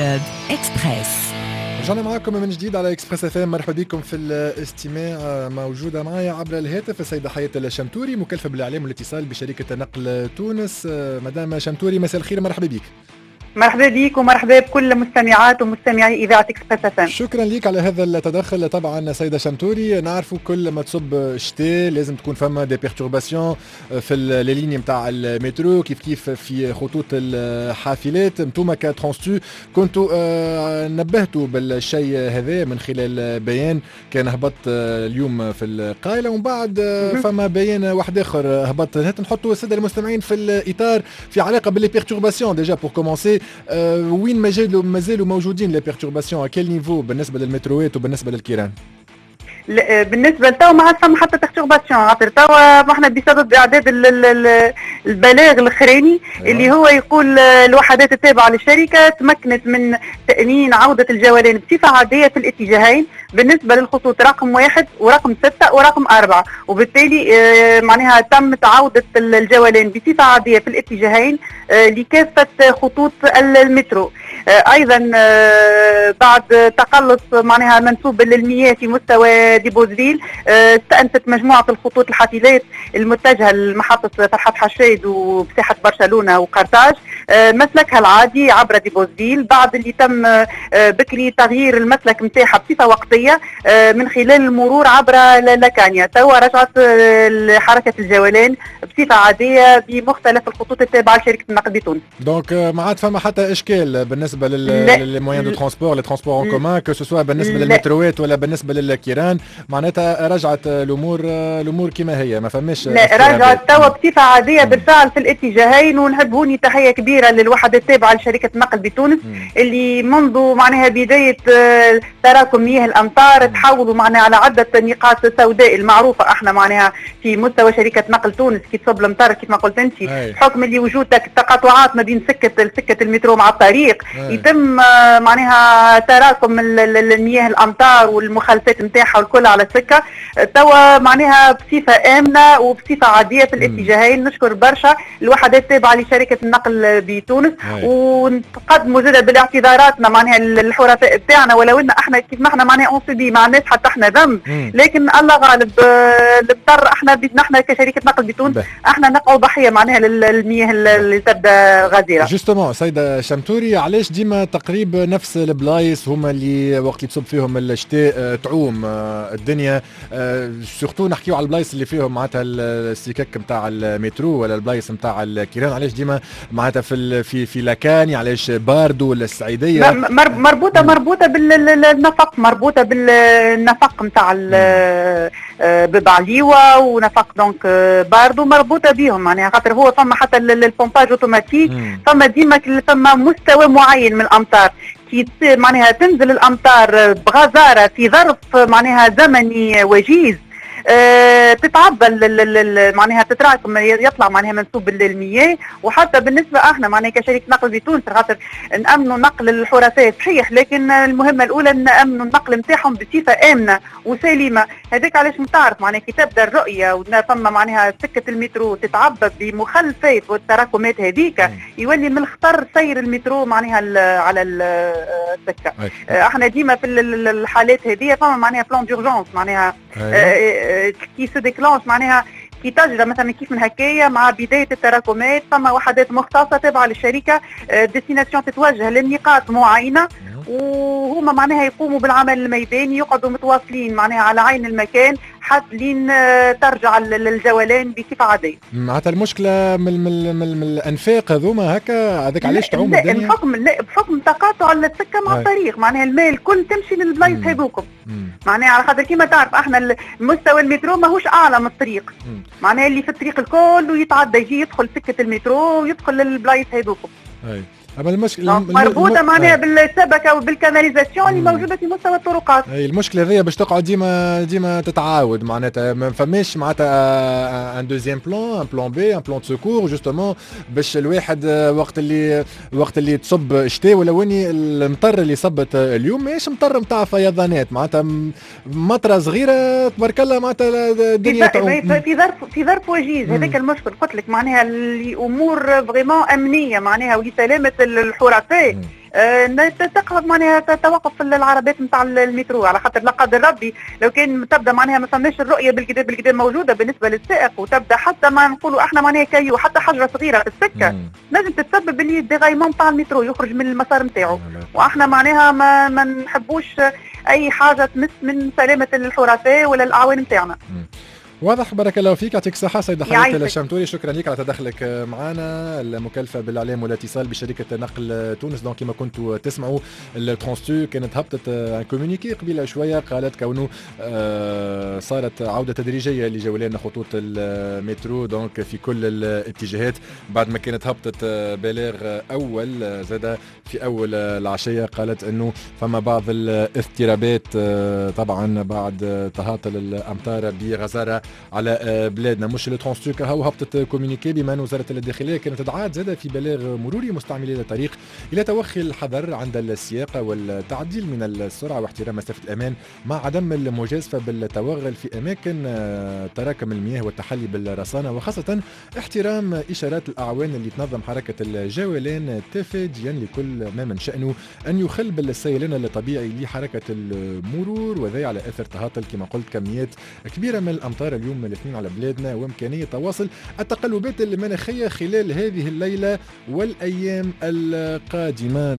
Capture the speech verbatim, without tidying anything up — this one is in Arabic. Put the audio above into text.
كلوب إكسبريس. رجعنا معكم من جديد على إكسبريس اف ام. مرحبا بكم في الاستماع. موجودة معي عبر الهاتف السيدة حياة الشمتوري، مكلفة بالإعلام والاتصال بشركة نقل تونس. مدام شمتوري مساء الخير، مرحبا بك. مرحبا بك ومرحبا بكل مستمعات ومستمعي إذاعة إكسبريس اف ام. شكرا لك على هذا التدخل. طبعا سيدة شمتوري، نعرفوا كل ما تصب شتاء لازم تكون فما دي بيرتورباسيون في الليني نتاع المترو، كيف كيف في خطوط الحافلات. انتم كترانستو كنتوا آه نبهتوا بالشيء هذا من خلال بيان كان هبط اليوم في القائلة، ومن بعد فما بيان واحد اخر هبط. نحطوا السادة المستمعين في الإطار في علاقة باللي بيرتورباسيون. ديجا بور كومونسي، أه وين مازالوا مازالوا موجودين لي بيرتورباسيون؟ كيل نيفو بالنسبه للمتروات وبالنسبه للكيران؟ بالنسبه لتوا ما عادش فما حتى بيرتورباسيون، خاطر توا ما احنا بسبب اعداد البلاغ الاخراني اللي هو يقول الوحدات التابعه للشركه تمكنت من تامين عوده الجولان بصفه عاديه في الاتجاهين بالنسبه للخطوط رقم واحد ورقم ستة ورقم أربعة، وبالتالي معناها تمت عوده الجولان بصفه عاديه في الاتجاهين لكافه خطوط المترو. ايضا بعد تقلص معناها منسوب للمياه في مستوى ديبوزفيل، استأنفت مجموعه الخطوط الحافلات المتجهه لمحطه فرحات حشاد وبساحه برشلونه وقرطاج مسلكها العادي عبر ديبوزفيل، بعد اللي تم بكري تغيير المسلك نتاعها بصفه وقتيه من خلال المرور عبر لاكانيا. توا رجعت حركه الجولان بصفه عاديه بمختلف الخطوط التابعه لشركه النقل بتونس. دونك ما عاد فما حتى اشكال بالنسبه للموان دو ترونسبور، لي ترونسبور اون كومان، كو سو سوا بالنسبه للمتروات ولا بالنسبه للكيران. معناتها رجعت الامور الامور كما هي، ما فماش. لا، رجعت توا بصفه عاديه بالفعل في الاتجاهين. ونحب هوني تحيه كبيره للوحده التابعه لشركه النقل بتونس اللي منذ معناها بدايه تراكم مياه الامطار تحولوا معناها على عده نقاط سوداء المعروفه احنا معناها في مستوى شركه نقل تونس كي تصب الامطار كيف ما قلت انت، بحكم اللي وجود تقاطعات ما بين سكه سكه المترو مع الطريق يتم معناها تراكم المياه الامطار والمخالفات نتاعها والكل على السكه. توا معناها بصفه امنه وبصفه عاديه في الاتجاهين. نشكر برشا الوحدات التابعه لشركه النقل بتونس، ونقدموا زاد بالاعتذاراتنا معناها الحرفاء بتاعنا، ولو ان احنا كيف ما احنا معناها اونسبي ما عندناش حتى احنا ذنب، لكن الله غالب الاضطر احنا بدنا احنا كشركه نقل بتونس احنا نقعوا ضحيه معناها للمياه اللي تبدا غزيره. جوستومون سيده شمتوري، علاش ديما تقريب نفس البلايص هما اللي وقت اللي تصب فيهم الشتاء تعوم الدنيا؟ سورتو نحكيو على البلايص اللي فيهم معناتها السكك نتاع المترو ولا البلايص نتاع الكيران. علاش ديما معناتها في في في لاكاني؟ علاش باردو ولا السعيديه؟ مربوطه مربوطه بالنفق، مربوطه بالنفق نتاع ببعليوه ونفق دونك باردو مربوطه بهم معناها، خاطر هو فما حتى البومباج اوتوماتيك، فما ديما فما مستوى معين من الامطار كي معناها تنزل الامطار بغزاره في ظرف معناها زمني وجيز، أه تتعبى معناها تتراكم يطلع معناها منسوب المياه. وحتى بالنسبه احنا معناها كشركه نقل بتونس خاطر نامنوا نقل الحرفاء صحيح، لكن المهمه الاولى نامنوا النقل نتاعهم بصفه امنه وسليمه. هذاك علاش متعرف معناها كي تبدا الرؤيه وفما معناها سكه المترو تتعبى بمخلفات والتراكمات هذيك، يولي من الخطر سير المترو معناها على السكه. احنا ديما في الحالات هذه فما معناها بلان دورجونس معناها كي سو ديكلونش معناها كي تجرى مثلا كيف من هكايا مع بدايه التراكمات فما وحدات مختصه تابعه للشركه ديستيناسيون تتوجه لنقاط معينه، وهما معناها يقوموا بالعمل الميداني، يقعدوا متواصلين معناها على عين المكان حتى لين ترجع للجولان بصفه عاديه. معناتها المشكله من من من, من الانفاق هذوما هكا، هذاك علاش تعوم الدنيا؟ بحكم لا بحكم تقاطع السكه مع الطريق معناها الماء الكل تمشي للبلايص هذوكم معناها، على خاطر كيما تعرف احنا مستوى المترو ماهوش اعلى من الطريق معناها اللي في الطريق الكل ويتعدى يجي يدخل سكه المترو ويدخل للبلايص هذوكم. اما المشكله مربوطه معناها بالسبكه وبالكاناليزاسيون اللي موجوده في مستوى الطرقات. اي المشكله هذه باش تقعد ديما ديما تتعاود معناتها ما فماش معناتها ان دوزيام بلان، ان بلان بي، ان بلان دو سيكور جوستومون باش الواحد وقت اللي وقت اللي تصب شتاء. ولو اني المطر اللي صبت اليوم ماهيش مطر نتاع فيضانات، معناتها مطره صغيره تبارك الله معناتها الدنيا في, في ظرف في ظرف وجيز. هذاك المشكل قلت لك معناها الامور فريمون امنيه معناها ولسلامه الحرفاء آه تقف معناها توقف العربات نتاع المترو، على خاطر لا قدر ربي لو كان تبدا معناها ما فماش الرؤيه بالكدا بالكدا موجوده بالنسبه للسائق، وتبدا حتى ما نقولوا احنا معناها كيو حتى حجره صغيره في السكه لازم تتسبب اللي الديغايمون تاع المترو يخرج من المسار نتاعو، واحنا معناها ما, ما نحبوش اي حاجه تمس من سلامه الحرفاء ولا الاعوان نتاعنا. واضح، بارك الله فيك، يعطيك الصحة سيدة حليت الشمتوري، شكرا لك على تدخلك معنا. المكلفة بالإعلام والاتصال بشركة نقل تونس. دونك كما كنتوا تسمعوا الترانستو كانت هبطت كومونيكي قبيله شوية، قالت كونه صارت عودة تدريجية لجولان خطوط المترو دونك في كل الاتجاهات بعد ما كانت هبطت بلاغ أول زاد في أول العشية. قالت أنه فما بعض الاضطرابات طبعا بعد تهاطل الأمطار بغزارة على بلادنا. مش الترانستوك هاو هبطت كومونيكي بما ان وزاره الداخليه كانت دعات زاد في بلاغ مروري مستعملي الطريق الى توخي الحذر عند السياقه والتعديل من السرعه واحترام مسافه الامان مع عدم المجازفه بالتوغل في اماكن تراكم المياه والتحلي بالرصانه، وخاصه احترام اشارات الاعوان اللي تنظم حركه الجولان تفاديا لكل ما من شانه ان يخل بالسيلان الطبيعي لحركه المرور، وذي على اثر تهاطل كما قلت كميات كبيره من الامطار اليوم الاثنين على بلادنا، وامكانيه تواصل التقلبات المناخيه خلال هذه الليله والايام القادمه.